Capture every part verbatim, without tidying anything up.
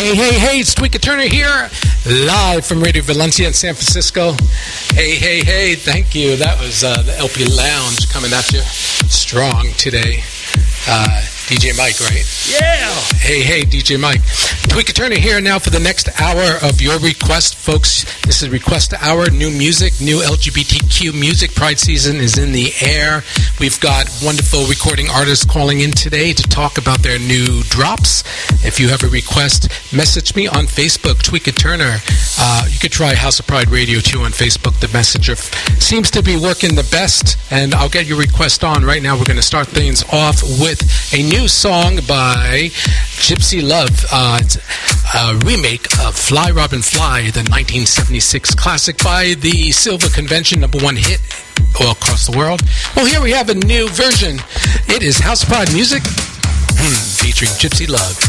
Hey, hey, hey, it's Tweeka Turner here, live from Radio Valencia in San Francisco. Hey, hey, hey, thank you. That was uh, the L P Lounge coming at you strong today. Uh, D J Mike, right? Yeah! Hey, hey, D J Mike. Tweeka Turner here now for the next hour of your request, folks. This is Request Hour, new music, new L G B T Q music. Pride season is in the air. We've got wonderful recording artists calling in today to talk about their new drops. If you have a request, message me on Facebook, Tweeka Turner. Uh, you could try House of Pride Radio too on Facebook. The messenger f- seems to be working the best, and I'll get your request on. Right now, we're going to start things off with a new song by Gypsy Love. Uh, it's a remake of Fly Robin Fly, the nineteen seventy-six classic by the Silver Convention, number one hit all across the world. Well, here we have a new version. It is House of Pride music featuring Gypsy Love.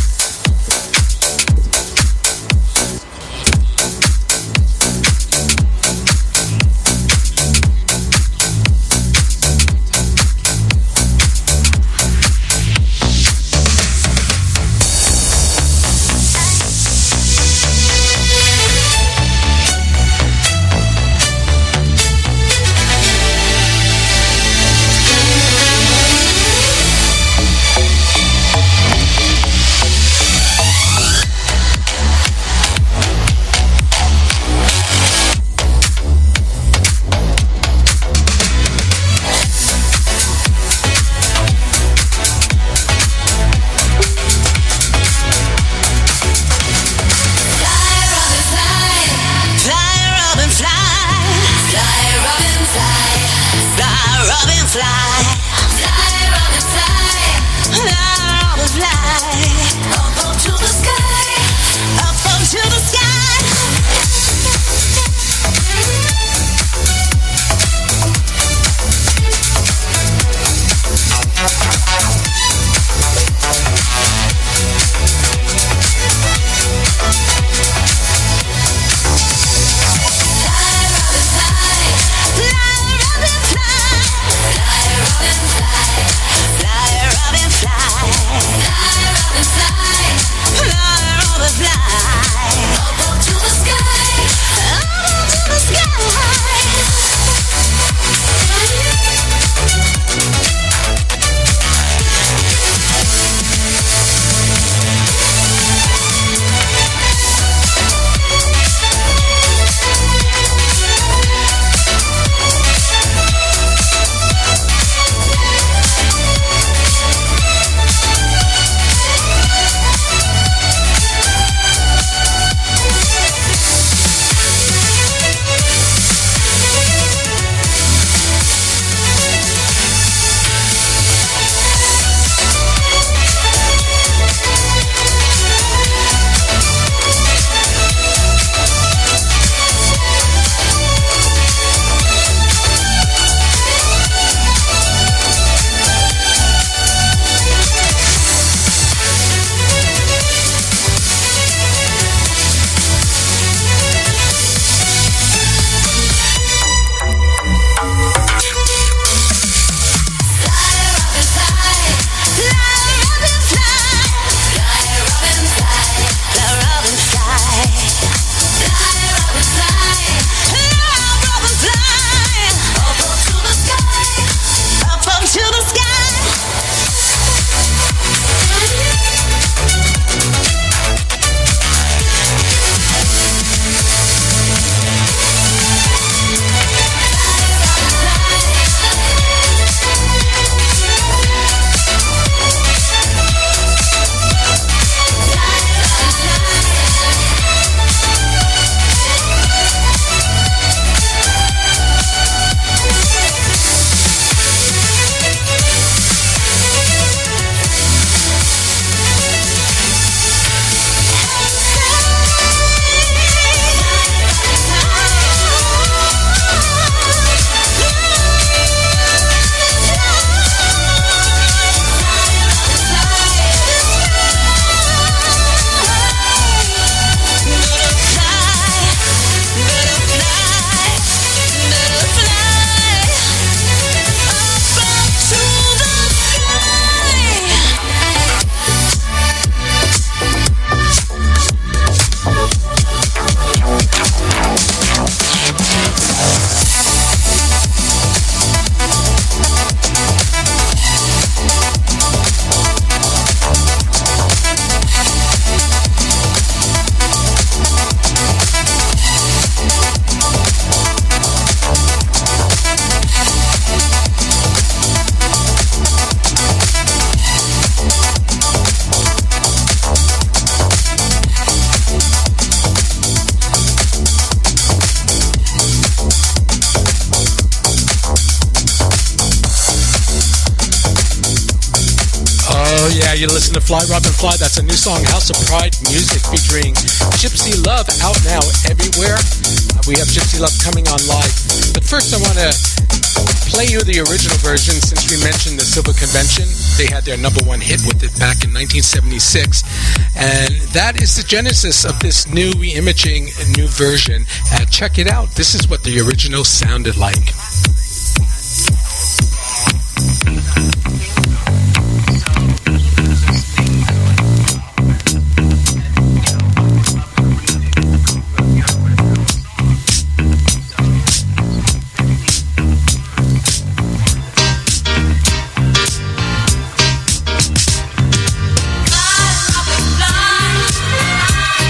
Yeah, you listen to Fly Robin Fly. That's a new song, House of Pride Music, featuring Gypsy Love, out now everywhere. Uh, we have Gypsy Love coming on live. But first I want to play you the original version, since we mentioned the Silver Convention. They had their number one hit with it back in nineteen seventy-six. And that is the genesis of this new reimaging, new version. Uh, check it out. This is what the original sounded like.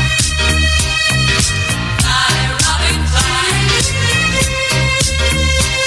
Fly, Robin, fly.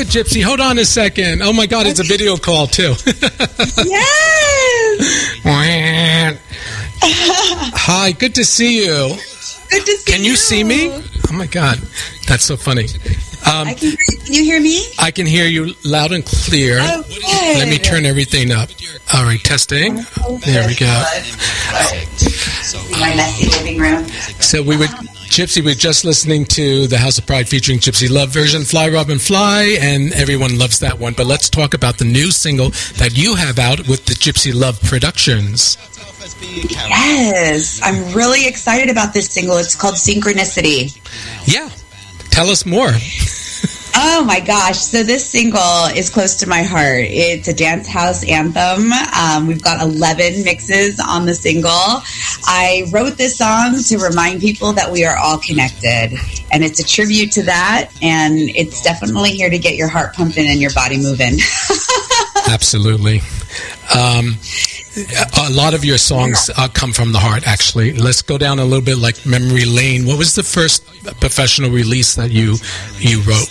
it, Gypsy. Hold on a second. Oh, my God, it's a video call, too. Yes! Hi, good to see you. Good to see you. Can you see me? Oh, my God. That's so funny. Um, I can, can you hear me? I can hear you loud and clear. Oh, good. Let me turn everything up. All right, testing. There we go. My messy living room. So we were, Gypsy, we we're just listening to the House of Pride featuring Gypsy Love version, Fly Robin Fly, and everyone loves that one. But let's talk about the new single that you have out with the Gypsy Love Productions. Yes, I'm really excited about this single. It's called Synchronicity. Yeah. Tell us more. Oh my gosh. So this single is close to my heart. It's a dance house anthem. Um, we've got eleven mixes on the single. I wrote this song to remind people that we are all connected. And it's a tribute to that. And it's definitely here to get your heart pumping and your body moving. Absolutely. Um, a lot of your songs uh, come from the heart, actually. Let's go down a little bit like memory lane. What was the first professional release that you you wrote?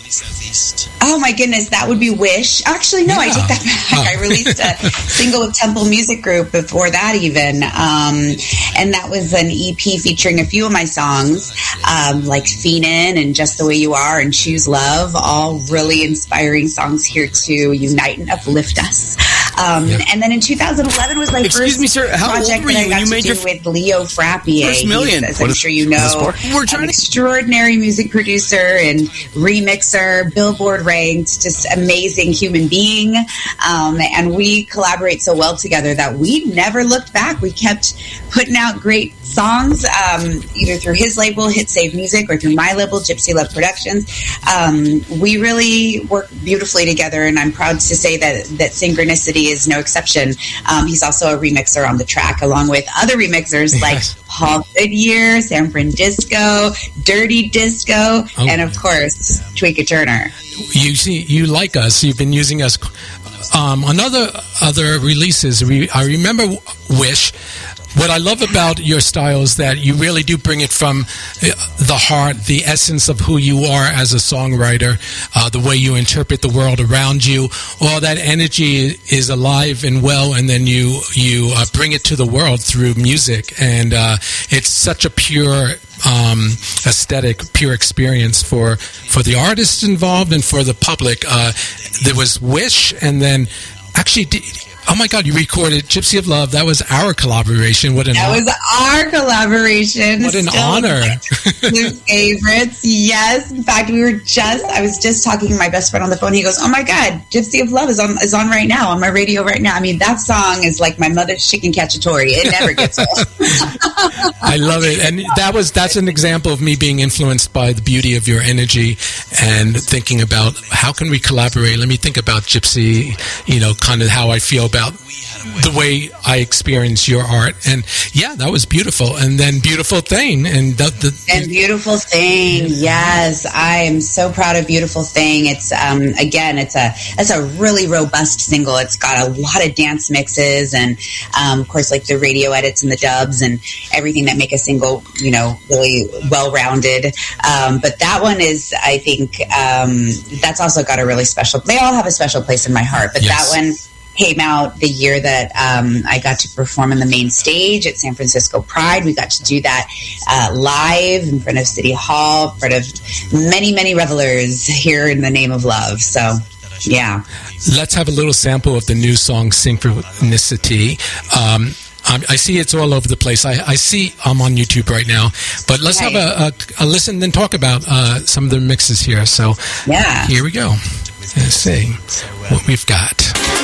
Oh my goodness, that would be Wish. Actually, no, yeah. I take that back. Oh. I released a single with Temple Music Group before that even. Um, and that was an E P featuring a few of my songs, um, like Feenin' and Just the Way You Are and Choose Love, all really inspiring songs here to unite and uplift us. Um, yeah. And then in two thousand eleven was my Excuse first me, sir, how project old were you that I got when you to made do your with Leo Frappier. First million. He's, as I'm is, sure you know, we're trying an to- extraordinary music producer and remixer, Billboard ranked, just amazing human being. Um, and we collaborate so well together that we never looked back. We kept putting out great songs, um, either through his label, Hit Save Music, or through my label, Gypsy Love Productions. Um, we really work beautifully together, and I'm proud to say that, that Synchronicity is no exception. Um, he's also a remixer on the track, along with other remixers like yes. Paul Goodyear, San Francisco, Dirty Disco, oh, and of course, Tweeka Turner. You see, you like us. You've been using us um, on other other releases. I remember Wish. What I love about your style is that you really do bring it from the heart, the essence of who you are as a songwriter, uh, the way you interpret the world around you. All that energy is alive and well, and then you you uh, bring it to the world through music. And uh, it's such a pure um, aesthetic, pure experience for, for the artists involved and for the public. Uh, there was Wish, and then actually... Oh my God, you recorded Gypsy of Love. That was our collaboration. What an That honor. was our collaboration. What an Still honor. Favorites. Yes. In fact, we were just, I was just talking to my best friend on the phone. He goes, oh my God, Gypsy of Love is on is on right now, on my radio right now. I mean, that song is like my mother's chicken cacciatore. It never gets old. I love it. And that was that's an example of me being influenced by the beauty of your energy and thinking about how can we collaborate. Let me think about Gypsy, you know, kind of how I feel about the way I experience your art. And yeah, that was beautiful. And then Beautiful Thing. And the, the, and Beautiful Thing. Yes. I am so proud of Beautiful Thing. It's, um, again, it's a, it's a really robust single. It's got a lot of dance mixes and, um, of course, like the radio edits and the dubs and everything that make a single, you know, really well-rounded. Um, but that one is, I think, um, that's also got a really special, they all have a special place in my heart, but yes. that one came out the year that um, I got to perform on the main stage at San Francisco Pride. We got to do that uh, live in front of City Hall, in front of many, many revelers here in the name of love. So, yeah. Let's have a little sample of the new song, Synchronicity. Um, I see it's all over the place. I, I see I'm on YouTube right now. But let's right. have a, a, a listen and talk about uh, some of the mixes here. So yeah. Here we go. Let's see what we've got.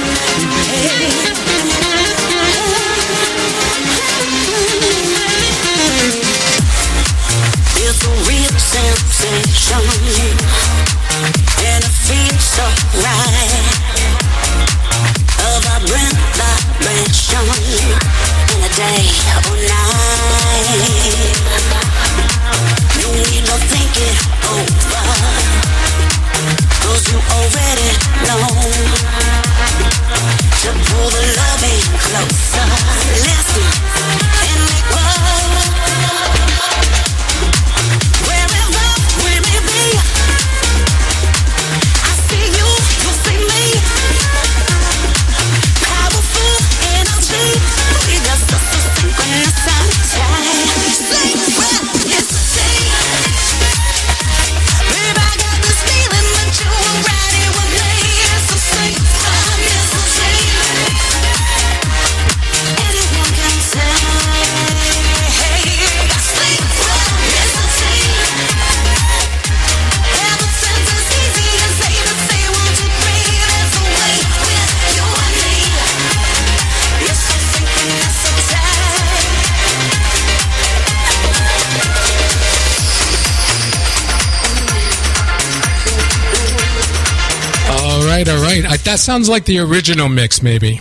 It's a real sensation, and it feels so right. A vibrant vibration in a day or night. No need to think it over, 'cause you already know to pull the loving closer. Listen and let go. Wherever we may be, I see you. right. I, that sounds like the original mix, maybe.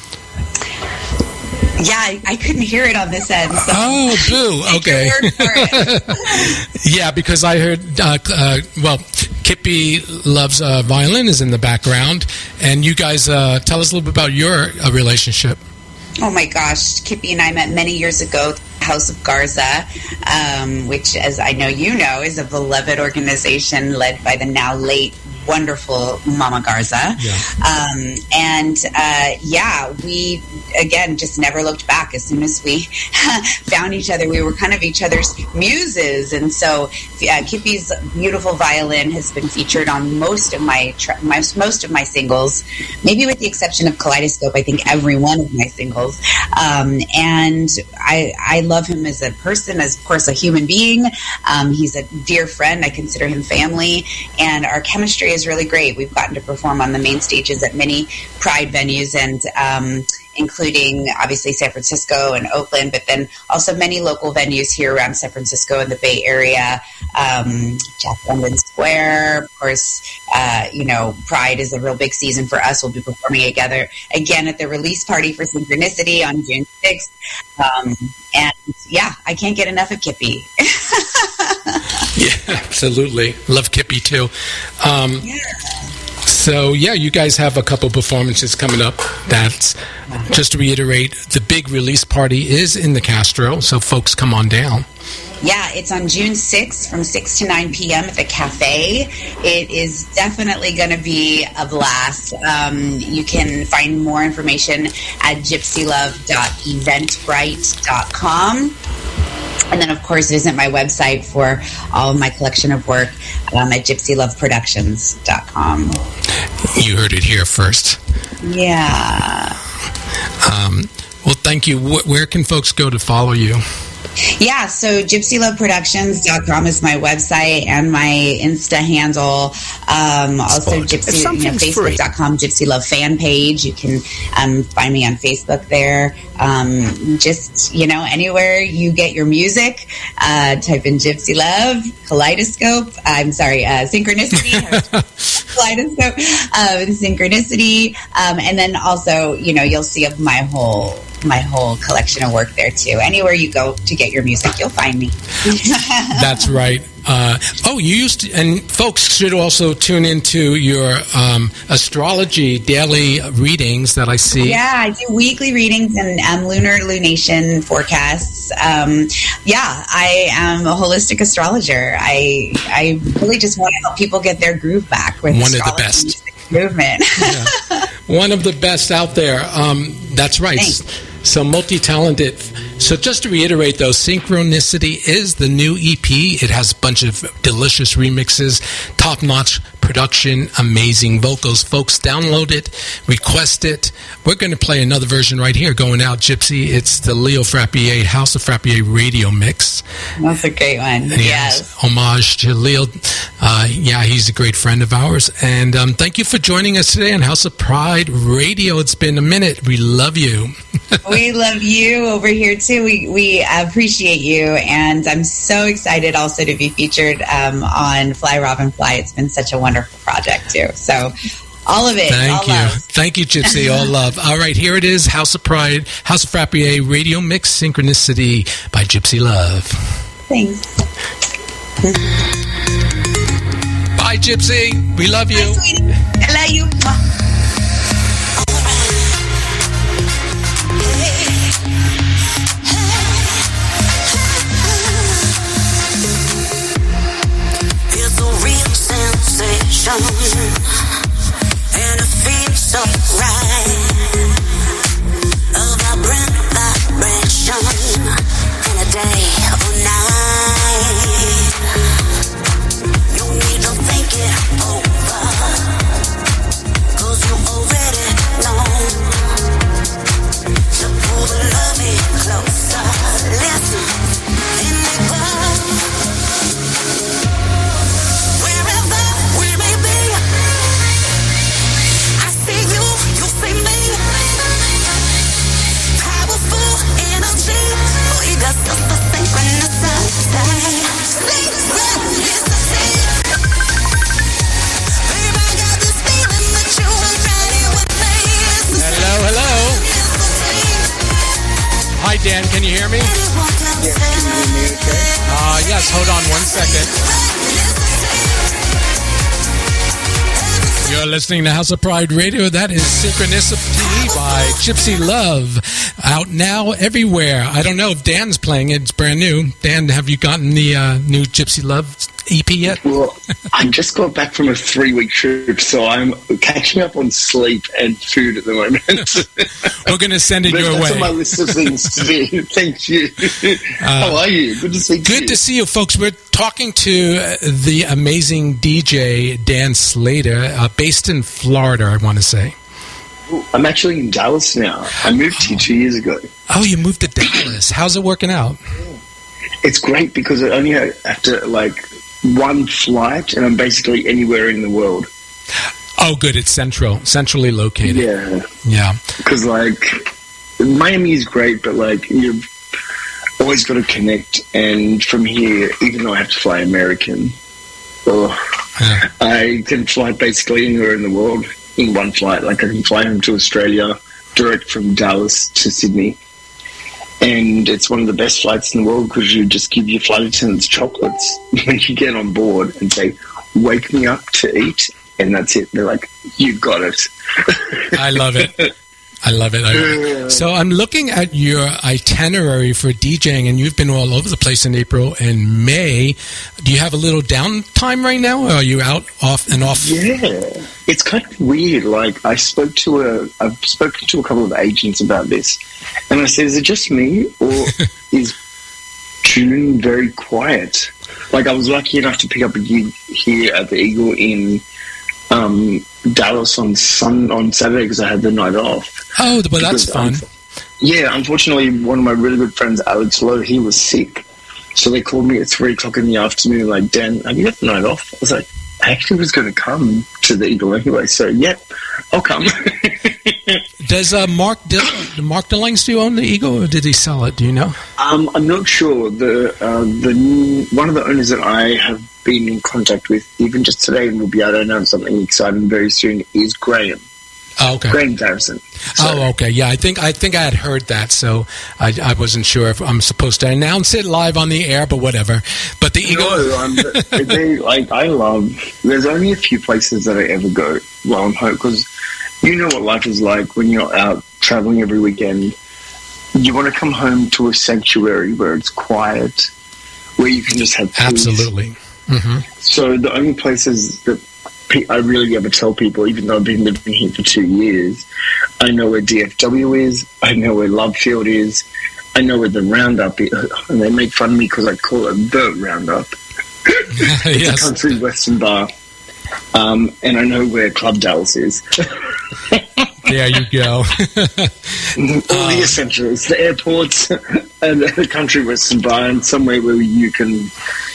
Yeah, I, I couldn't hear it on this end. So oh, boo. Okay. Word for it. Yeah, because I heard, uh, uh, well, Kippy Love's uh, violin is in the background. And you guys, uh, tell us a little bit about your uh, relationship. Oh, my gosh. Kippy and I met many years ago. House of Garza, um, which, as I know you know, is a beloved organization led by the now late wonderful Mama Garza. Yeah. Um, and uh, yeah, we, again, just never looked back. As soon as we found each other, we were kind of each other's muses. And so uh, Kippy's beautiful violin has been featured on most of my, tra- my most of my singles, maybe with the exception of Kaleidoscope. I think every one of my singles. Um, and I, I love him as a person, as of course a human being. Um, he's a dear friend. I consider him family, and our chemistry is really great. We've gotten to perform on the main stages at many Pride venues, and um, including obviously San Francisco and Oakland, but then also many local venues here around San Francisco and the Bay Area. Um, Jack London Square, of course. Uh, you know, Pride is a real big season for us. We'll be performing together again at the release party for Synchronicity on June sixth. Um, and yeah, I can't get enough of Kippy. Yeah, absolutely. Love Kippy too. Um, yeah. So, yeah, you guys have a couple performances coming up. That's, just to reiterate, the big release party is in the Castro, so folks come on down. Yeah, it's on June sixth from six to nine p.m. at the Cafe. It is definitely going to be a blast. Um, you can find more information at gypsy love dot eventbrite dot com. And then, of course, visit my website for all of my collection of work um, at gypsy love productions dot com. You heard it here first. Yeah. Um, well, thank you. Wh- where can folks go to follow you? Yeah, so gypsy love productions dot com is my website and my Insta handle. Um, also, gypsy, you know, facebook dot com Gypsy Love fan page. You can um, find me on Facebook there. Um, just, you know, anywhere you get your music, uh, type in Gypsy Love, Kaleidoscope. I'm sorry, uh, Synchronicity. Kaleidoscope, uh, Synchronicity. Um, and then also, you know, you'll see my whole my whole collection of work there too. Anywhere you go to get your music, you'll find me. That's right. Uh, oh, you used to, and folks should also tune into your um, astrology daily readings that I see. Yeah, I do weekly readings and um, lunar lunation forecasts. Um, yeah, I am a holistic astrologer. I I really just want to help people get their groove back with one of the best movement. Yeah. One of the best out there. Um, that's right. Thanks. So multi-talented. So just to reiterate, though, Synchronicity is the new E P. It has a bunch of delicious remixes, top-notch production, amazing vocals. Folks, download it, request it. We're going to play another version right here going out, Gypsy. It's the Leo Frappier House of Frappier radio mix. That's a great one. Yes. yes. Homage to Leo. Uh, yeah, he's a great friend of ours. And um, thank you for joining us today on House of Pride Radio. It's been a minute. We love you. We love you over here, too. We we appreciate you. And I'm so excited also to be featured um, on Fly Robin Fly. It's been such a wonderful project, too. So all of it. Thank all you. Love. Thank you, Gypsy. All love. All right, here it is. House of Pride, House of Frappier Radio Mix Synchronicity by Gypsy Love. Thanks. Bye, Gypsy. We love you. Bye, sweetie. I love you. And it feels so right. A vibrant vibration in a day or night. You need to think it over, 'cause Dan, can you hear me? Yes, can you hear me okay? Uh, yes, hold on one second. You're listening to House of Pride Radio. That is Synchronicity by Gypsy Love. Out now everywhere. I don't know if Dan's playing it. It's brand new. Dan, have you gotten the uh, new Gypsy Love E P yet? Well, I just got back from a three-week trip, so I'm catching up on sleep and food at the moment. We're going to send it But your that's way. on my list of things to do. Thank you. Uh, How are you? Good to see you. Good to see you, folks. We're talking to uh, the amazing D J Dan Slater, uh, based in Florida, I want to say. I'm actually in Dallas now. I moved here two years ago. Oh, you moved to Dallas. How's it working out? It's great because I only have to, like, one flight, and I'm basically anywhere in the world. Oh, good. It's central, centrally located. Yeah. Yeah. Because, like, Miami is great, but, like, you've always got to connect. And from here, even though I have to fly American, oh, Yeah. I can fly basically anywhere in the world in one flight. Like, I can fly home to Australia, direct from Dallas to Sydney. And it's one of the best flights in the world because you just give your flight attendants chocolates when you get on board and say, wake me up to eat. And that's it. They're like, you got it. I love it. I love it. I love it. So I'm looking at your itinerary for DJing, and you've been all over the place in April and May. Do you have a little downtime right now, or are you out off and off? Yeah, it's kind of weird. Like, I spoke to a, I've spoken to a couple of agents about this, and I said, is it just me, or is June very quiet? Like, I was lucky enough to pick up a gig here at the Eagle in um, Dallas on sun on Saturday because I had the night off. Oh, well, that's Because, fun. um, yeah, unfortunately, one of my really good friends, Alex Lowe, he was sick. So they called me at three o'clock in the afternoon, like, Dan, have you got the night off? I was like, I actually was going to come to the Eagle anyway, so, yep, I'll come. Does uh, Mark Dill- Mark DeLang still own the Eagle, or did he sell it? Do you know? um, I'm not sure. The uh, the new, one of the owners that I have been in contact with, even just today, and we'll be able to announce something exciting very soon, is Graham. Oh, okay. Graham Garrison. So, Oh, okay. Yeah, I think I think I had heard that, so I, I wasn't sure if I'm supposed to announce it live on the air, but whatever. But the Eagle. No, um, they, like, I love. There's only a few places that I ever go while I'm home because you know what life is like when you're out traveling every weekend. You want to come home to a sanctuary where it's quiet, where you can just have peace. Absolutely. Mm-hmm. So the only places that pe- I really ever tell people, even though I've been living here for two years, I know where D F W is, I know where Love Field is, I know where the Roundup is, and they make fun of me because I call it the Roundup. It's Yes. a country western bar. Um, and I know where Club Dallas is. There you go. All the essentials, the airports, and the country western bar, and somewhere where you can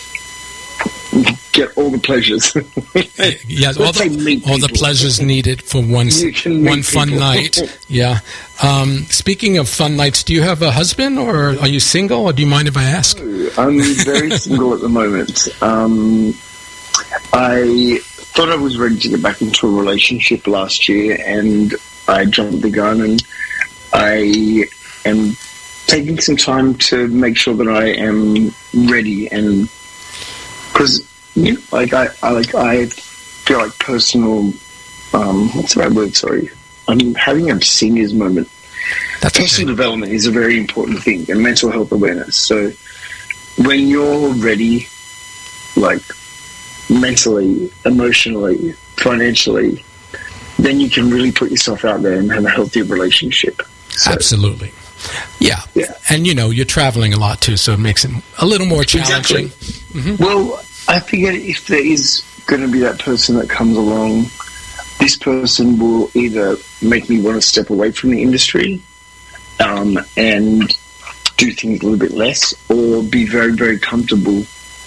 get all the pleasures. Yes, all Let's say the, meet all the people. pleasures needed for one s- You can meet one fun people. night. Yeah. Um, speaking of fun nights, do you have a husband, or are you single, or do you mind if I ask? I'm very single at the moment. Um, I thought I was ready to get back into a relationship last year, and I jumped the gun, and I am taking some time to make sure that I am ready, and because you know, like I, I like I feel like personal. Um, what's the right word? Sorry, I'm having a seniors moment. That's Personal okay. development is a very important thing, and mental health awareness. So when you're ready, like mentally, emotionally, financially, then you can really put yourself out there and have a healthy relationship. So, Absolutely. Yeah. Yeah. And, you know, you're traveling a lot, too, so it makes it a little more challenging. Exactly. Well, I figure if there is going to be that person that comes along, this person will either make me want to step away from the industry um, and do things a little bit less, or be very, very comfortable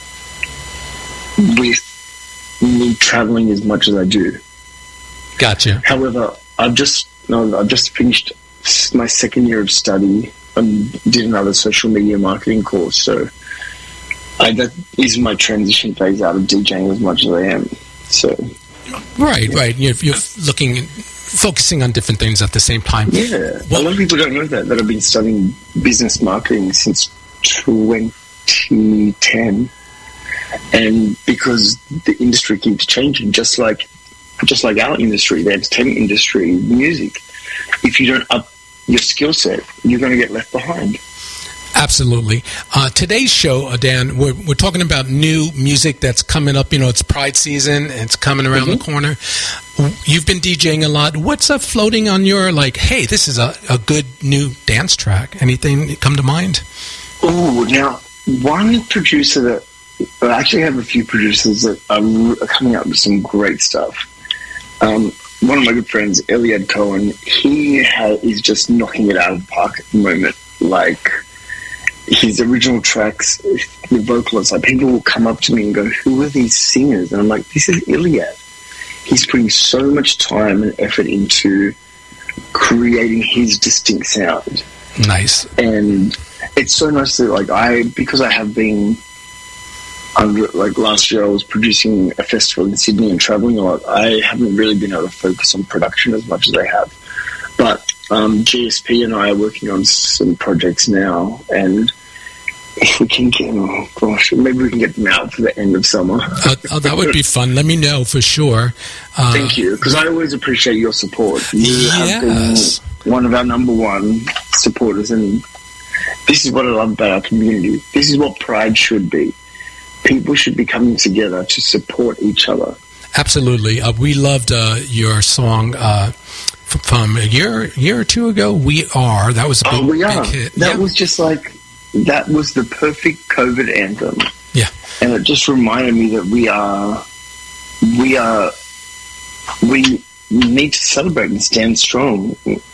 with me traveling as much as I do. Gotcha. However, I've just no, I've just finished s- my second year of study and did another social media marketing course. So I, that is my transition phase out of DJing as much as I am. So Right, right. You're, you're looking focusing on different things at the same time. Yeah, Well- a lot of people don't know that, that I've been studying business marketing since twenty ten. And because the industry keeps changing, just like just like our industry, the entertainment industry, music, if you don't up your skill set, you're going to get left behind. Absolutely. Uh, today's show, uh, Dan, we're, we're talking about new music that's coming up. You know, it's Pride season, and it's coming around Mm-hmm. the corner. You've been DJing a lot. What's up floating on your, like, hey, this is a, a good new dance track? Anything come to mind? Oh, now, one producer that, I actually have a few producers that are, are coming up with some great stuff. Um, one of my good friends, Eliad Cohen, he ha- is just knocking it out of the park at the moment. Like, his original tracks, the vocalists, like, people will come up to me and go, who are these singers? And I'm like, this is Eliad. He's putting so much time and effort into creating his distinct sound. Nice. And it's so nice that, like, I, because I have been, under, like, last year I was producing a festival in Sydney and traveling a lot, I haven't really been able to focus on production as much as I have. But um, G S P and I are working on some projects now, and if we can get, oh gosh, maybe we can get them out for the end of summer. Uh, oh, that would be fun. Let me know for sure. Uh, Thank you, because I always appreciate your support. You have Yes. been one of our number one supporters, and this is what I love about our community. This is what Pride should be. People should be coming together to support each other. Absolutely. Uh, we loved uh, your song uh, f- from a year year or two ago, We Are. That was a big, Oh, we are. big hit. That yeah. was just like, that was the perfect COVID anthem. Yeah. And it just reminded me that we are, we are, we need to celebrate and stand strong.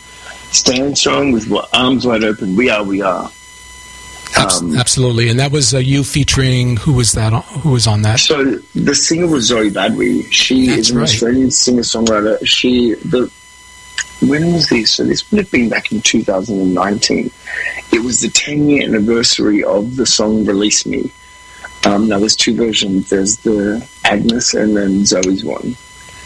Stand strong with what, arms wide open. We are, we are. Abs- Um, Absolutely. And that was uh, you featuring, who was that? On, who was on that? So the singer was Zoe Badwi. She That's is an right. Australian singer-songwriter. She, the, when was this? So this would have been back in two thousand nineteen. It was the ten-year anniversary of the song Release Me. Um, now there's two versions. There's the Agnes and then Zoe's one.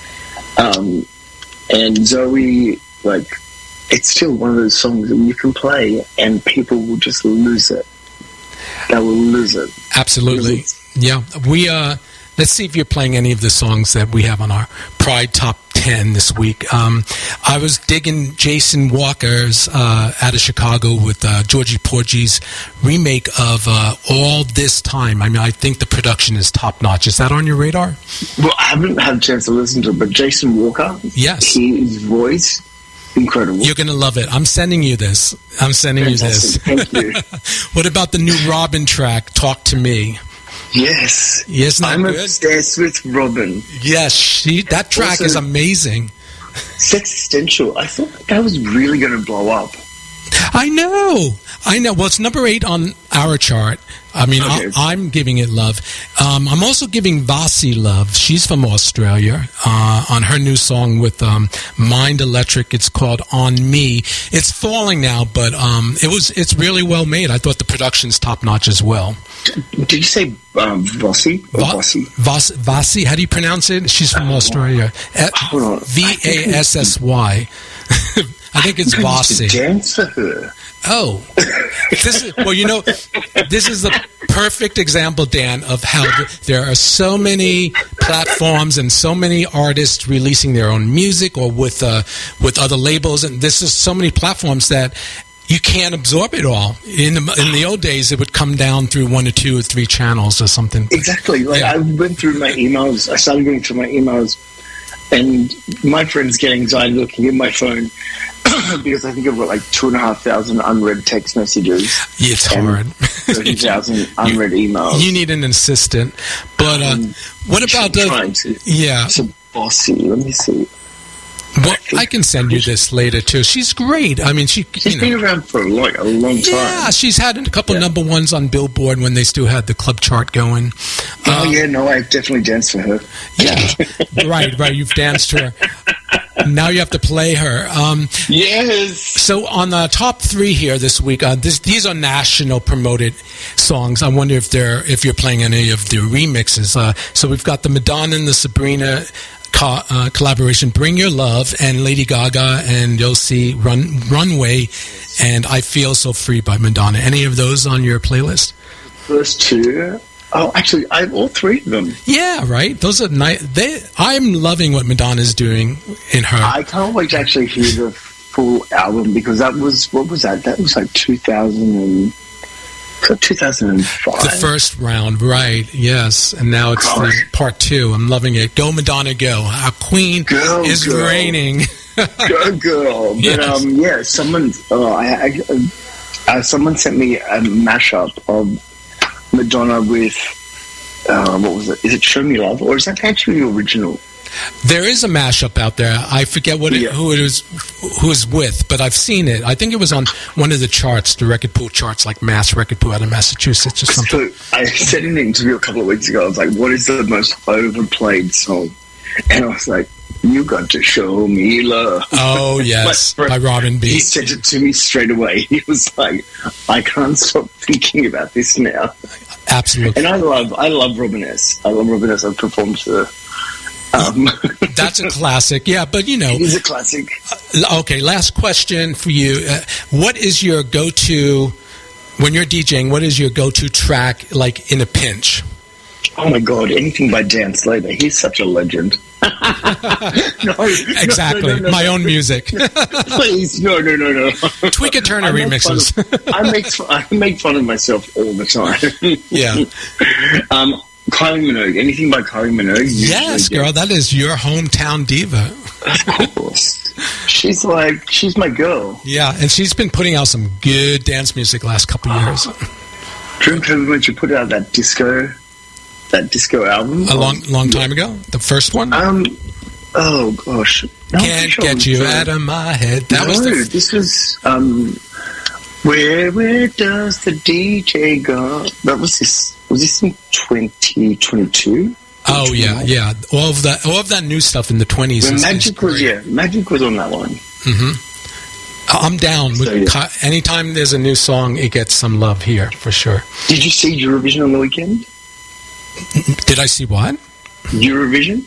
Um, and Zoe, like, it's still one of those songs that you can play and people will just lose it. They will lose it. Absolutely. Yeah. We, uh, let's see if you're playing any of the songs that we have on our Pride Top ten this week. Um, I was digging Jason Walker's uh, out of Chicago with uh, Georgie Porgy's remake of uh, All This Time. I mean, I think the production is top notch. Is that on your radar? Well, I haven't had a chance to listen to it, but Jason Walker, Yes. his voice, incredible. You're going to love it. I'm sending you this. I'm sending Fantastic. you this. Thank you. What about the new Robin track, Talk to Me? Yes. Isn't that I'm good? obsessed with Robin. Yes, she, that track Also- is amazing. Sexistential. I thought that was really going to blow up. I know. I know. Well, it's number eight on our chart. I mean, Okay. I, I'm giving it love. Um, I'm also giving Vasi love. She's from Australia uh, on her new song with um, Mind Electric. It's called On Me. It's falling now, but um, it was. It's really well made. I thought the production's top notch as well. Did you say um, Vossi? Or Va- Vossi? Vas- Vasi, how do you pronounce it? She's from Australia. Hold on. V A S S Y. I think it's I used to Vasi. dance for her. Oh, this is well. You know, this is the perfect example, Dan, of how th- there are so many platforms and so many artists releasing their own music or with uh, with other labels, and this is so many platforms that you can't absorb it all. In the, in the old days, it would come down through one or two or three channels or something. Exactly. Like Yeah. I went through my emails. I started going through my emails, and my friends get anxiety looking at my phone because I think I've got like two and a half thousand unread text messages, It's and hard. thirty thousand unread emails. You need an assistant. But uh, Um, what about trying the? to. Yeah. So bossy. Let me see. Well, I can send you this later too. She's great. I mean, she. She's you know, been around for like a long time. yeah, she's had a couple Yeah. number ones on Billboard when they still had the club chart going. Oh Um, yeah, no, I definitely danced for her. yeah, right, right. You've danced her. Now you have to play her. Um, Yes. so on the top three here this week, uh, this, these are national promoted songs. I wonder if they're if you're playing any of the remixes. Uh, so we've got the Madonna and the Sabrina co- uh, collaboration, Bring Your Love, and Lady Gaga, and you'll see Run Runway and I Feel So Free by Madonna. Any of those on your playlist? First two. Oh, actually, I have all three of them. Yeah, right. Those are nice. They, I'm loving what Madonna's doing in her. I can't wait to actually hear the full album because that was, what was that? That was like two thousand and, two thousand five. The first round, right? Yes, and now it's the part two. I'm loving it. Go Madonna, go! Our queen Go, is girl. reigning. Go girl! But Yes. um, yeah, someone, uh, I, I, uh, someone sent me a mashup of Madonna with uh, what was it? Is it Show Me Love, or is that actually the original? There is a mashup out there. I forget what it, Yeah. who it was, who is with, but I've seen it. I think it was on one of the charts, the record pool charts, like Mass Record Pool out of Massachusetts or something. So I said in an interview a couple of weeks ago, I was like, "What is the most overplayed song?" And I was like, "You got to show me love." Oh yes, My by friend, Robin B. He sent it to me straight away. He was like, "I can't stop thinking about this now." Absolutely. And I love, I love Robin S. I love Robin S. I've performed to her. Um, That's a classic. Yeah, but you know, it is a classic. okay, last question for you. Uh, what is your go-to, when you're DJing, what is your go-to track, like, in a pinch? Oh, my God. Anything by Dan Slater. He's such a legend. no, Exactly. no, no, no, My no. own music. Please. No, no, no, no. Tweaker Turner I make remixes. fun of- I, make, fun- I make fun of myself all the time. Yeah. Um, Kylie Minogue. Anything by Kylie Minogue. Yes, girl, that is your hometown diva. Of course. She's like, she's my girl. Yeah, and she's been putting out some good dance music last couple of years. During COVID, when she put out that disco, that disco album. A long, long time ago, the first one. Um, oh gosh, no, I'm Can't sure get it you was, uh, out of my head. That no, was the. this was um, where where does the D J go? That was this. Was this in twenty twenty-two? Oh yeah, yeah. All of that, all of that new stuff in the twenties. When Magic was yeah, Magic was on that one. Mm-hmm. I'm down. So, with, yeah. Anytime there's a new song, it gets some love here for sure. Did you see Eurovision on the weekend? Did I see what? Eurovision?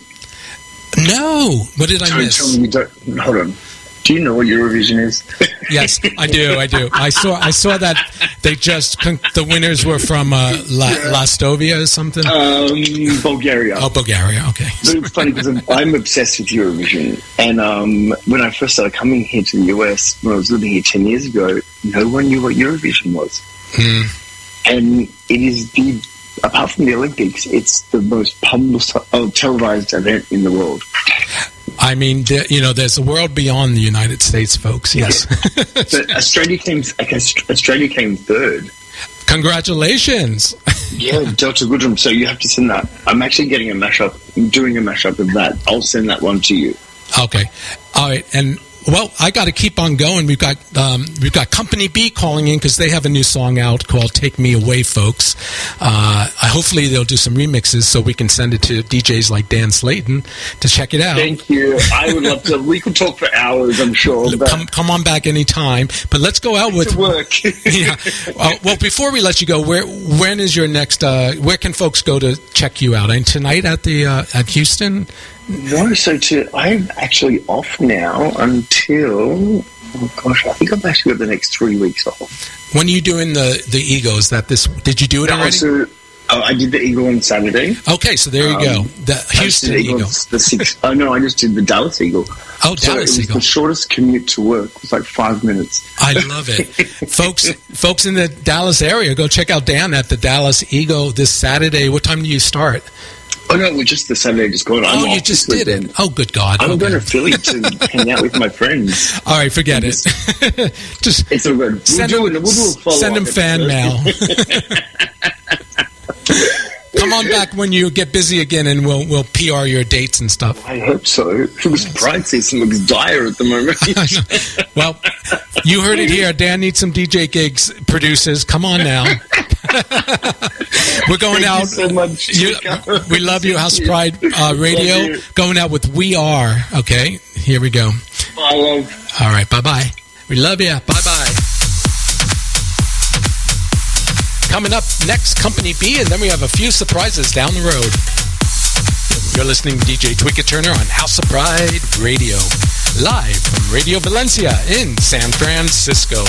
No. What did I Don't miss? tell me you don't. Hold on. Do you know what Eurovision is? Yes, I do. I do. I saw. I saw that they just con- the winners were from uh, La, Lastovia or something. Um, Bulgaria. Oh, Bulgaria. Okay. But it's funny because I'm, I'm obsessed with Eurovision. And um, when I first started coming here to the U S, when I was living here ten years ago, no one knew what Eurovision was. Hmm. And it is the, apart from the Olympics, it's the most publicized, oh, televised event in the world. I mean, there, you know, there's a world beyond the United States, folks. Yes. But Australia came, I guess Australia came third. Congratulations. Yeah, Delta Goodrum. So you have to send that. I'm actually getting a mashup, I'm doing a mashup of that. I'll send that one to you. Okay. All right. And well, I got to keep on going. We've got um, we've got Company B calling in because they have a new song out called "Take Me Away," folks. Uh, hopefully, they'll do some remixes so we can send it to D Js like Dan Slayton to check it out. Thank you. I would love to. We could talk for hours, I'm sure. But Come, come on back anytime. But let's go out with to work. yeah. Uh, well, before we let you go, where when is your next? Uh, where can folks go to check you out? And tonight at the uh, at Houston. No, so to, I'm actually off now until, oh gosh, I think I've actually got the next three weeks off. When are you doing the the Egos? That this did you do it already? So, oh, I did the Eagle on Saturday. Okay, so there you Um, go. The I just Houston did the Eagle. The six, oh no, I just did the Dallas Eagle. Oh, So it Dallas was Eagle. the shortest commute to work. It was like five minutes. I love it, folks. Folks in the Dallas area, go check out Dan at the Dallas Eagle this Saturday. What time do you start? Oh no, we just the Saturday just gone. I'm Oh, you off just this did weekend. it. Oh, good God. I'm Okay. going to Philly to hang out with my friends. All right, forget it. Just It's all good. We'll send do them, it. We'll do a follow-up send them fan episode. mail. Come on back when you get busy again, and we'll we'll P R your dates and stuff. I hope so. It pride season looks dire at the moment. I know. Well, you heard it here. Dan needs some D J gigs. Producers, come on now. We're going Thank out. you so much. You- we love you, House Pride uh, Radio. Love you. Going out with We Are. Okay, here we go. I love. All right, bye bye. We love you. Bye bye. Coming up next, Company B, and then we have a few surprises down the road. You're listening to D J Tweeka Turner on House of Pride Radio, live from Radio Valencia in San Francisco.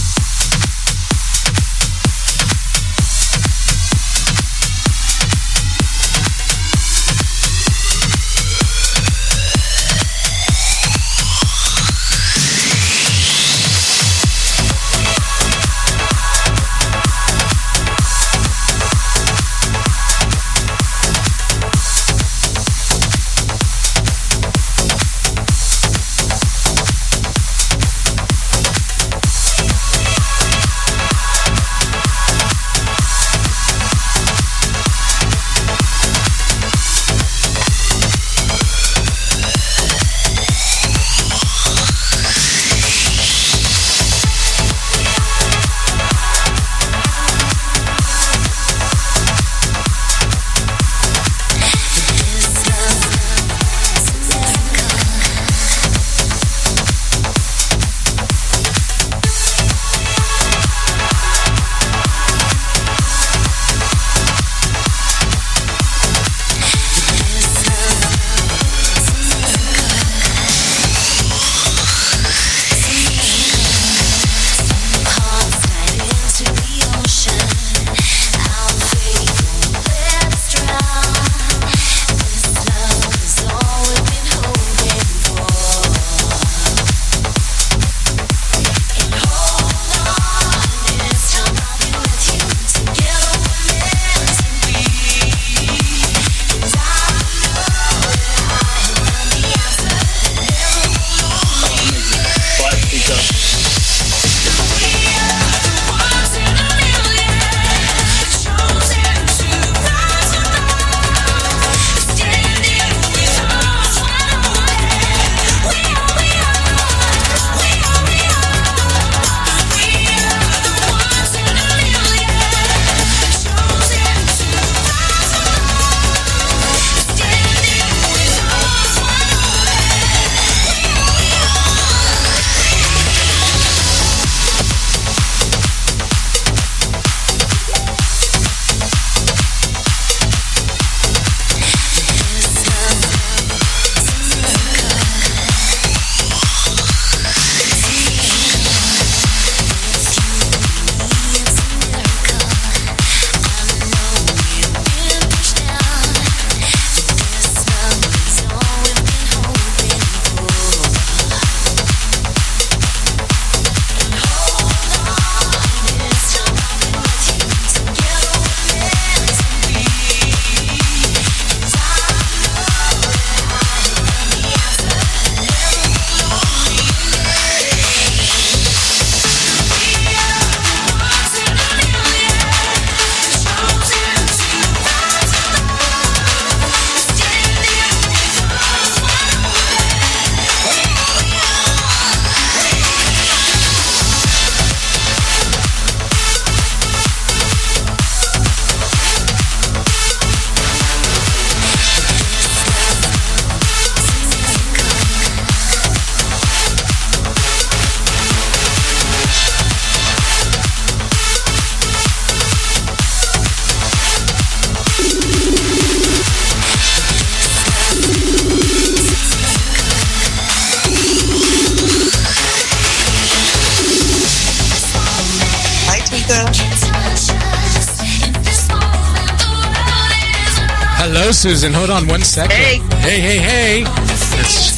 Hello, Susan. Hold on one second. Hey. Hey, hey, hey. It's,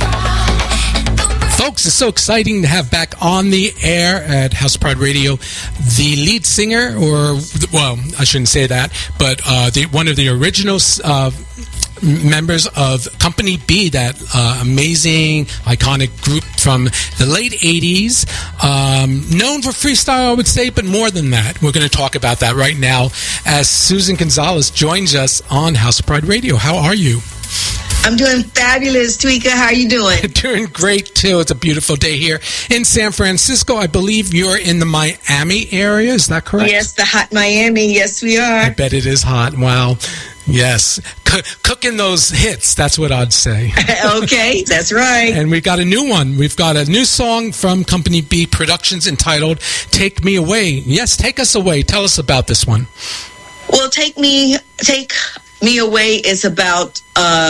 folks, it's so exciting to have back on the air at House Pride Radio the lead singer, or, well, I shouldn't say that, but uh, the, one of the original uh, members of Company B, that uh, amazing, iconic group from the late eighties, um, known for freestyle, I would say, but more than that. We're going to talk about that right now as Susan Gonzalez joins us on House of Pride Radio. How are you? I'm doing fabulous, Tweeka. How are you doing? Doing great, too. It's a beautiful day here in San Francisco. I believe you're in the Miami area. Is that correct? Yes, the hot Miami. Yes, we are. I bet it is hot. Wow. Yes. C- cooking those hits, that's what I'd say. Okay, that's right. And we've got a new one. We've got a new song from Company B Productions entitled Take Me Away. Yes, take us away. Tell us about this one. Well, Take Me Take Me Away is about uh,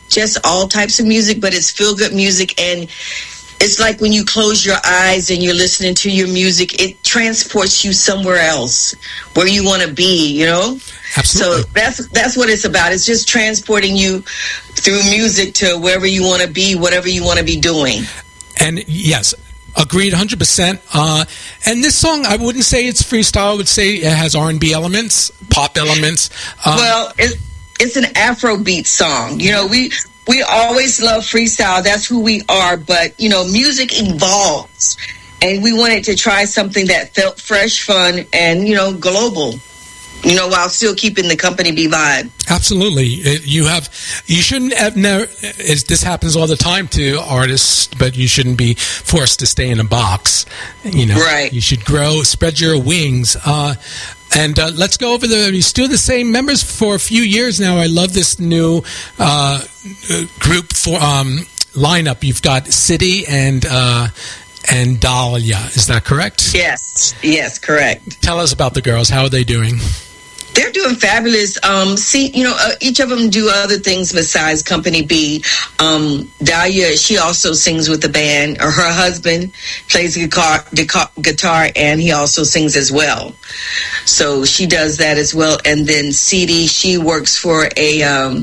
just all types of music, but it's feel-good music. And it's like when you close your eyes and you're listening to your music, it transports you somewhere else where you want to be, you know? Absolutely. So that's that's what it's about. It's just transporting you through music to wherever you want to be, whatever you want to be doing. And yes, agreed one hundred percent. Uh, and this song, I wouldn't say it's freestyle. I would say it has R and B elements, pop elements. Um, well, it, it's an Afrobeat song. You know, we... We always love freestyle. That's who we are. But, you know, music evolves. And we wanted to try something that felt fresh, fun, and, you know, global. You know, while still keeping the company bee vibe. Absolutely. It, you have, you shouldn't have never, it, this happens all the time to artists, but you shouldn't be forced to stay in a box. You know, right. You should grow, spread your wings. Uh, And uh, let's go over the, you're still the same members for a few years now. I love this new uh, group for um, lineup. You've got City and uh, and Dahlia. Is that correct? Yes. Yes, correct. Tell us about the girls. How are they doing? They're doing fabulous. Um, see, you know, uh, each of them do other things besides Company B. Um, Dahlia, she also sings with the band. Or her husband plays guitar, guitar, and he also sings as well. So she does that as well. And then C D, she works for a um,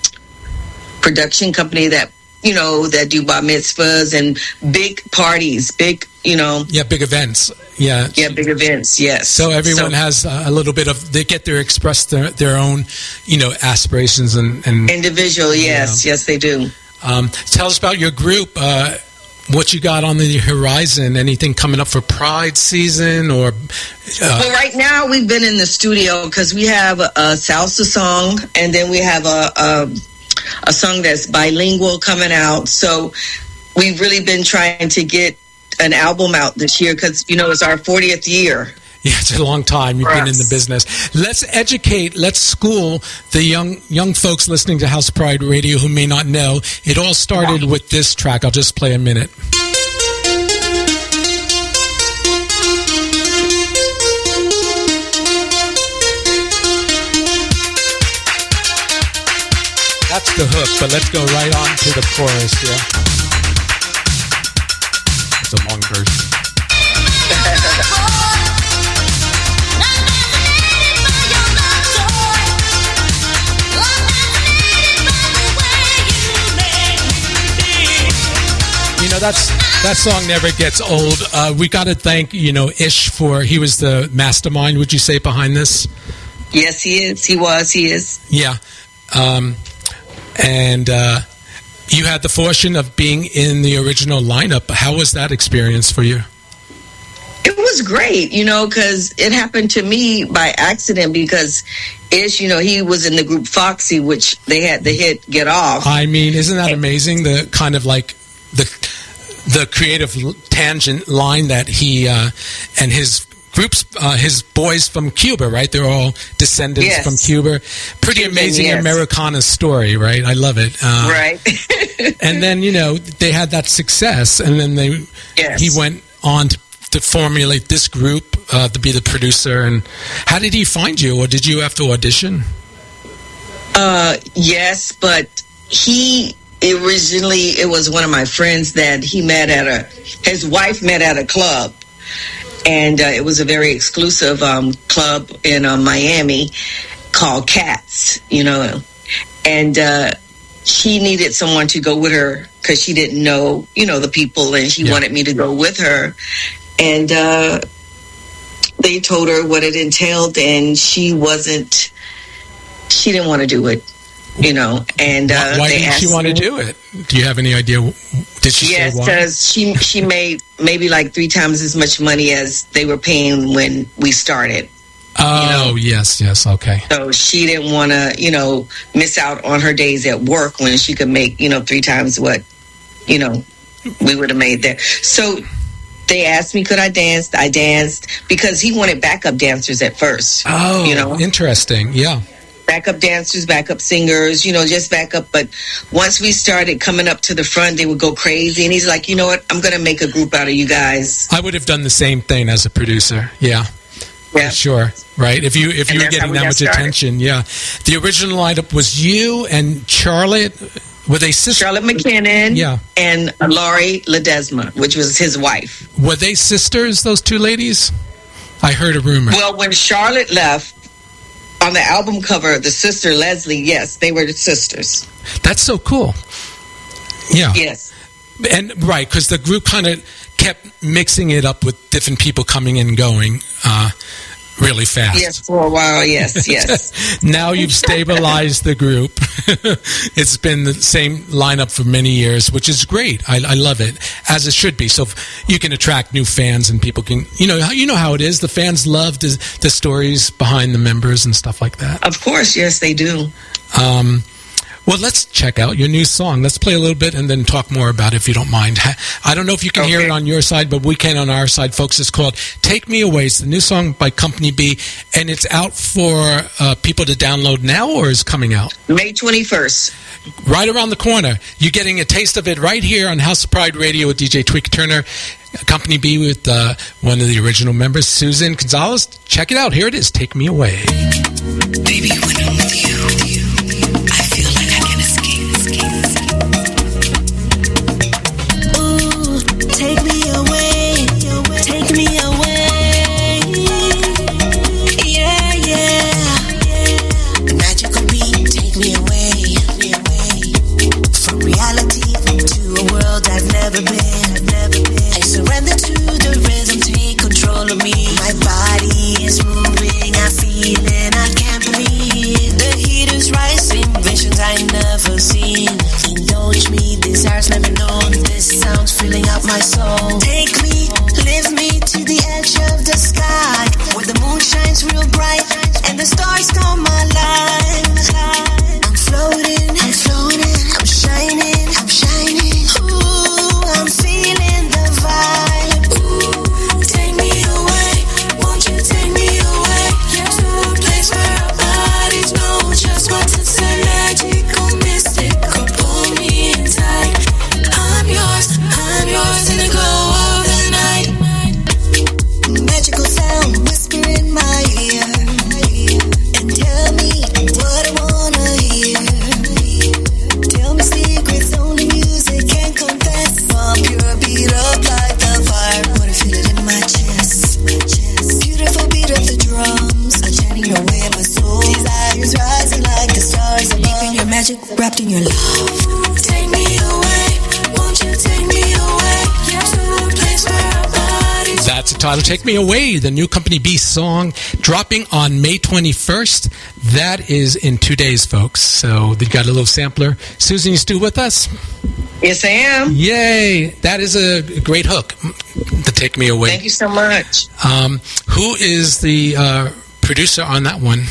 production company that, you know, that do bar mitzvahs and big parties, big, you know. Yeah, big events. Yeah. Yeah, big events, yes. So everyone so, has a little bit of, they get to express their, their own, you know, aspirations and... and individual, yes. Yeah. Yes, they do. Um, tell us about your group, uh, what you got on the horizon, anything coming up for Pride season or... Uh, well, right now we've been in the studio because we have a, a salsa song and then we have a, a, a song that's bilingual coming out. So we've really been trying to get an album out this year because, you know, it's our fortieth year. Yeah, it's a long time you've been in the business. Let's educate, let's school the young young folks listening to House Pride Radio who may not know. It all started with this track. I'll just play a minute. That's the hook, but let's go right on to the chorus, yeah. It's a long verse. You know, that's that song never gets old. Uh, we got to thank, you know, Ish for, he was the mastermind, would you say, behind this? Yes, he is. He was. He is. Yeah. Um, and uh, you had the fortune of being in the original lineup. How was that experience for you? It was great, you know, because it happened to me by accident because Ish, you know, he was in the group Foxy, which they had the hit Get Off. I mean, isn't that amazing? The kind of like the the creative tangent line that he uh, and his groups, uh, his boys from Cuba, right? They're all descendants yes. from Cuba. Pretty Cuban, amazing yes. Americana story, right? I love it. Uh, right. And then, you know, they had that success, and then they yes. he went on to, to formulate this group, uh, to be the producer. And how did he find you, or did you have to audition? Uh, yes, but he... Originally, it was one of my friends that he met at a, his wife met at a club. And uh, it was a very exclusive um, club in uh, Miami called Cats, you know. And uh, she needed someone to go with her because she didn't know, you know, the people. And she yeah. wanted me to go with her. And uh, they told her what it entailed. And she wasn't, she didn't want to do it. You know, and uh, why, why they didn't she want to do it? Do you have any idea? Did she yes, say why? because she she made maybe like three times as much money as they were paying when we started. Oh, you know? yes, yes, okay. So she didn't want to, you know, miss out on her days at work when she could make, you know, three times what, you know, we would have made there. So they asked me, could I dance? I danced because he wanted backup dancers at first. Oh, you know, interesting. Yeah. Backup dancers, backup singers, you know, just backup. But once we started coming up to the front, they would go crazy. And he's like, you know what? I'm going to make a group out of you guys. I would have done the same thing as a producer. Yeah. Yeah. Sure. Right. If you if and you were getting that much started. attention. Yeah. The original lineup was you and Charlotte. Were they sisters? Charlotte McKinnon Yeah. and Laurie Ledesma, which was his wife. Were they sisters, those two ladies? I heard a rumor. Well, when Charlotte left, on the album cover, the sister Leslie, yes, they were the sisters. That's so cool. Yeah. Yes. And right, because the group kind of kept mixing it up with different people coming and going uh, really fast. Yes, for a while, yes, yes. Now you've stabilized the group. It's been the same lineup for many years, which is great. I, I love it, as it should be. So you can attract new fans, and people can, you know, you know how it is. The fans love the, the stories behind the members and stuff like that. Of course, yes, they do. Um, well, let's check out your new song. Let's play a little bit and then talk more about it, if you don't mind. I don't know if you can Okay. hear it on your side, but we can on our side, folks. It's called Take Me Away. It's the new song by Company B, and it's out for uh, people to download now, or is coming out? May twenty-first. Right around the corner. You're getting a taste of it right here on House of Pride Radio with D J Tweeka Turner. Company B with uh, one of the original members, Susan Gonzalez. Check it out. Here it is. Take Me Away. Baby, when I'm with you, I feel like I can escape. Ooh, take me away, take me away. Yeah, yeah. Magical beat, take me away, from reality to a world I've never been. I surrender to the rhythm, take control of me. My body is moving, I feel it, I can't believe. The heat is rising, visions I never seen. Indulge me, desires never known. This sound's filling up my soul. Take me, lift me to the edge of the sky, where the moon shines real bright and the stars come alive. I'm floating, I'm floating, I'm shining, I'm shining. Ooh, I'm feeling the vibe. Ooh, take me away, won't you take me away to a place where our bodies know just what to say. Magical, mystical, pull me in tight. I'm yours, I'm yours in the glow of the night. Magical sound whisper in my ear and tell me what I wanna hear. Tell me secrets only music can confess. From pure beat up like the fire, wanna feel it in my chest. Beautiful beat of the drums, I'm chanting away my soul. Desires rising like the stars above. Deep in your magic, wrapped in your love. Take me away, won't you take me away to a place where our bodies. That's the title, Take Me Away, the new Company B song, dropping on May twenty-first. That is in two days, folks. So they got a little sampler. Susan, you still with us? Yes, I am. Yay! That is a great hook to Take Me Away. Thank you so much. Um, who is the uh, producer on that one?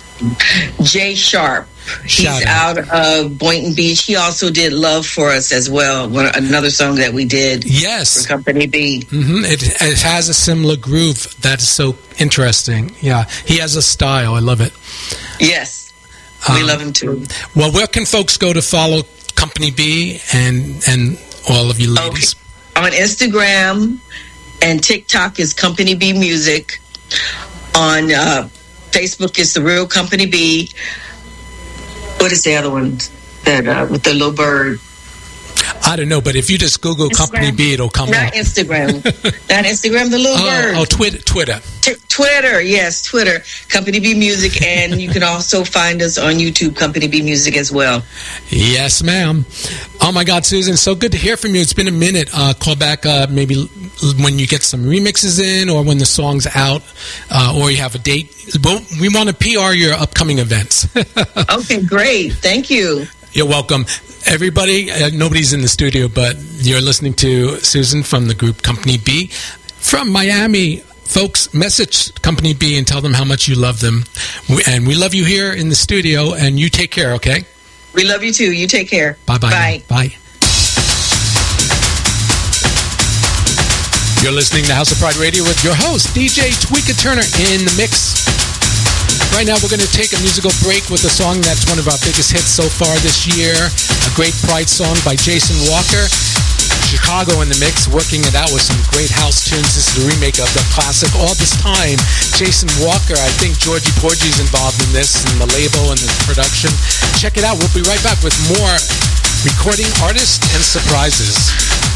Jay Sharp. He's Shout out. out of Boynton Beach. He also did Love for Us as well, one, another song that we did Yes. for Company B. hmm It, it has a similar groove. That's so interesting. Yeah. He has a style. I love it. Yes, we Um, love him too. Well, where can folks go to follow Company B and and all of you ladies? On Instagram and TikTok is Company B Music. On uh, Facebook is The Real Company B. What is the other one? That uh, with the little bird. I don't know, but if you just Google Company Instagram. B, it'll come Not up. Instagram. Not Instagram, the little bird. Oh, oh Twitter. Twitter. T- Twitter, yes, Twitter, Company B Music, and you can also find us on YouTube, Company B Music as well. Yes, ma'am. Oh, my God, Susan, so good to hear from you. It's been a minute. Uh, call back uh, maybe l- when you get some remixes in or when the song's out uh, or you have a date. Well, we want to P R your upcoming events. Okay, great. Thank you. You're welcome. Everybody, uh, nobody's in the studio, but you're listening to Susan from the group Company B from Miami. Folks, message Company B and tell them how much you love them. We, and we love you here in the studio, and you take care, okay? We love you too. You take care. Bye-bye. Bye. Bye. You're listening to House of Pride Radio with your host, D J Tweeka Turner, in the mix. Right now, we're going to take a musical break with a song that's one of our biggest hits so far this year, a great Pride song by Jason Walker. Chicago in the mix, working it out with some great house tunes. This is a remake of the classic All This Time. Jason Walker, I think Georgie Porgy's involved in this, and the label and the production. Check it out. We'll be right back with more recording artists and surprises.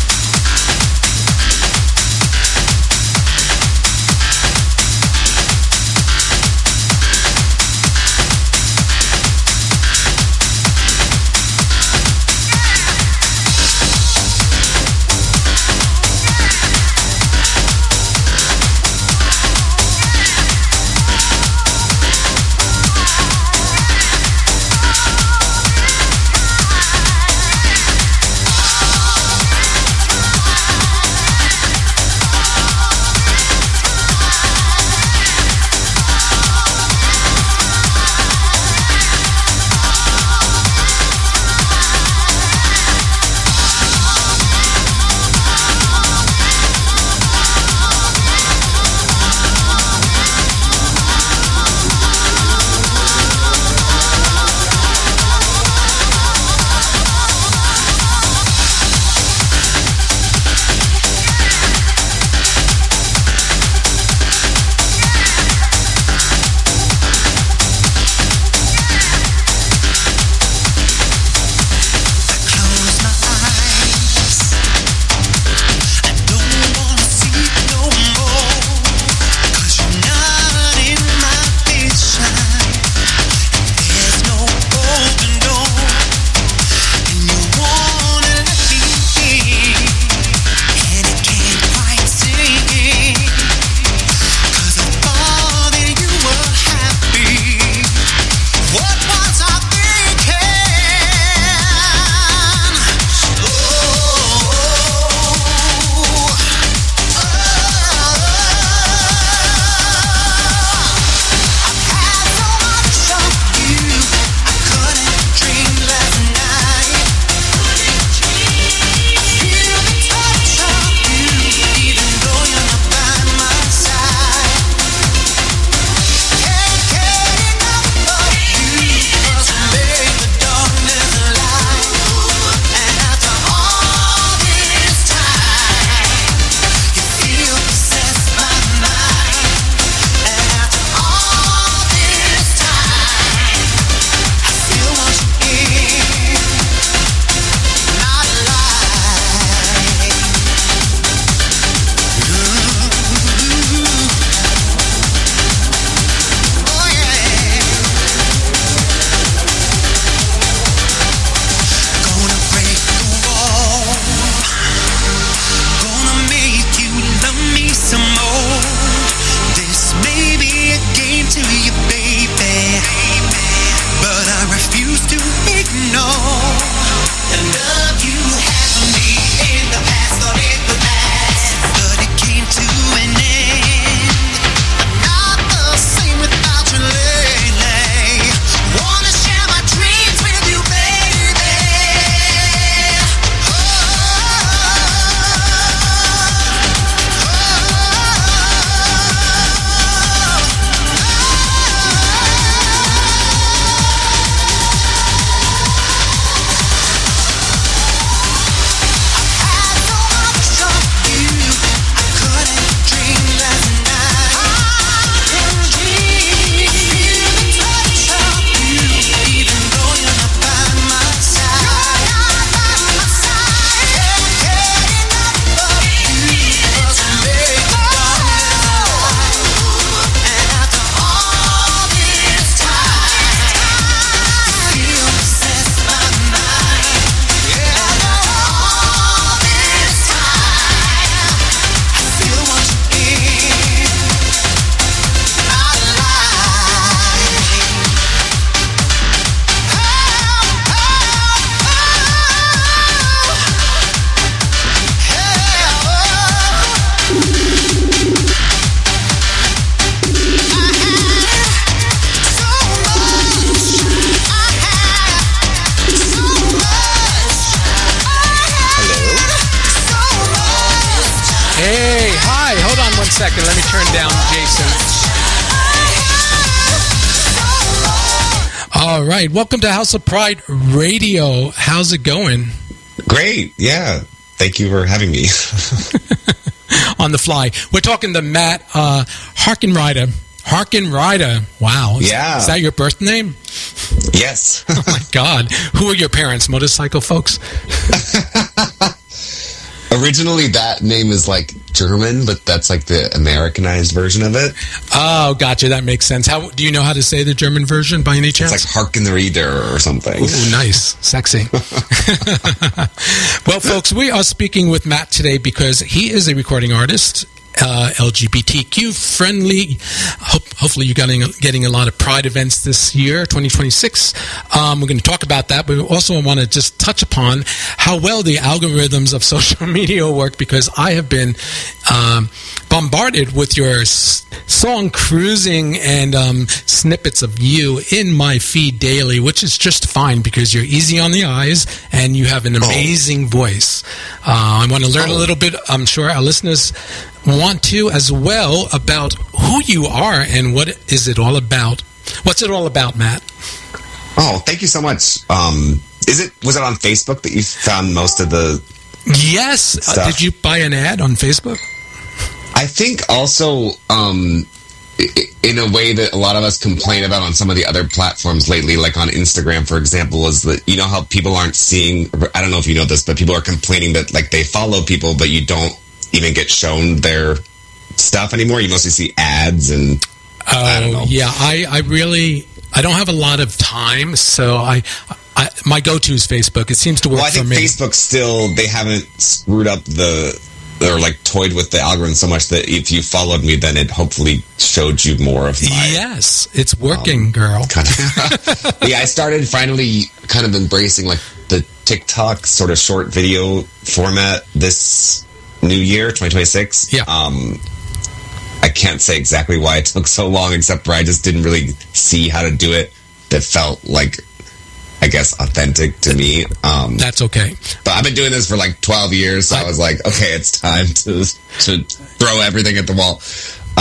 second. Let me turn down Jason. All right. Welcome to House of Pride Radio. How's it going? Great. Yeah. Thank you for having me. On the fly. We're talking to Matt uh, Harkenrider. Harkenrider. Wow. Yeah. Is that your birth name? Yes. Oh my God. Who are your parents? Motorcycle folks? Originally, that name is like German, but that's like the Americanized version of it. Oh, gotcha. That makes sense. How do you know how to say the German version by any chance? It's like Harken the Reader or something. Ooh, nice. Sexy. Well, folks, we are speaking with Matt today because he is a recording artist. Uh, L G B T Q friendly. Hope, hopefully you're getting, getting a lot of Pride events this year, twenty twenty-six. Um, we're going to talk about that, but we also want to just touch upon how well the algorithms of social media work, because I have been um, bombarded with your s- song cruising and um, snippets of you in my feed daily, which is just fine because you're easy on the eyes and you have an amazing oh. voice. Uh, I want to learn oh. a little bit. I'm sure our listeners want to as well about who you are and what is it all about. What's it all about, Matt? Oh, thank you so much. Um, is it was it on Facebook that you found most of the Yes. Uh, did you buy an ad on Facebook? I think also um, in a way that a lot of us complain about on some of the other platforms lately, like on Instagram, for example, is that, you know, how people aren't seeing, I don't know if you know this, but people are complaining that like they follow people, but you don't even get shown their stuff anymore. You mostly see ads and oh, I don't know. Yeah, I, I really I don't have a lot of time, so I, I my go-to is Facebook. It seems to work well, I think for me. Facebook still, they haven't screwed up the or like toyed with the algorithm so much that if you followed me, then it hopefully showed you more of my... Yes, it's working, um, girl. Kind of. Yeah, I started finally kind of embracing like the TikTok sort of short video format this new year, twenty twenty-six. Yeah. Um, I can't say exactly why it took so long, except for I just didn't really see how to do it that felt like, I guess, authentic to me. Um, That's okay. But I've been doing this for like twelve years, so I, I was like, okay, it's time to to throw everything at the wall.